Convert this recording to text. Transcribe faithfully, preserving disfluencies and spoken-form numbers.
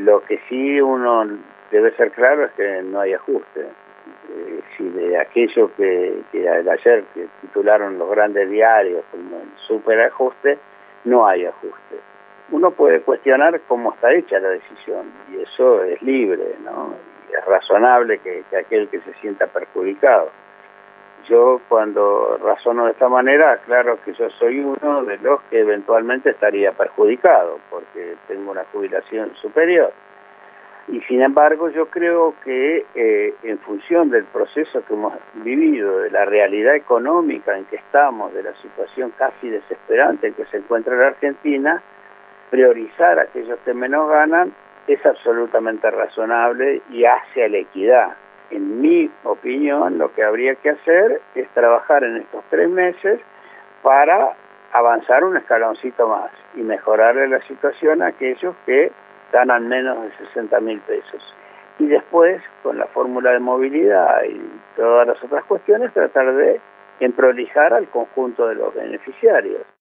lo que sí uno debe ser claro es que no hay ajuste. Eh, si de aquello que, que ayer que titularon los grandes diarios como el superajuste, no hay ajuste. Uno puede cuestionar cómo está hecha la decisión, y eso es libre, ¿no? Y es razonable que, que aquel que se sienta perjudicado. Yo cuando razono de esta manera, claro que yo soy uno de los que eventualmente estaría perjudicado, porque tengo una jubilación superior. Y sin embargo yo creo que eh, en función del proceso que hemos vivido, de la realidad económica en que estamos, de la situación casi desesperante en que se encuentra la Argentina, priorizar a aquellos que menos ganan es absolutamente razonable y hacia la equidad. En mi opinión, lo que habría que hacer es trabajar en estos tres meses para avanzar un escaloncito más y mejorarle la situación a aquellos que ganan menos de sesenta mil pesos. Y después, con la fórmula de movilidad y todas las otras cuestiones, tratar de emprolijar al conjunto de los beneficiarios.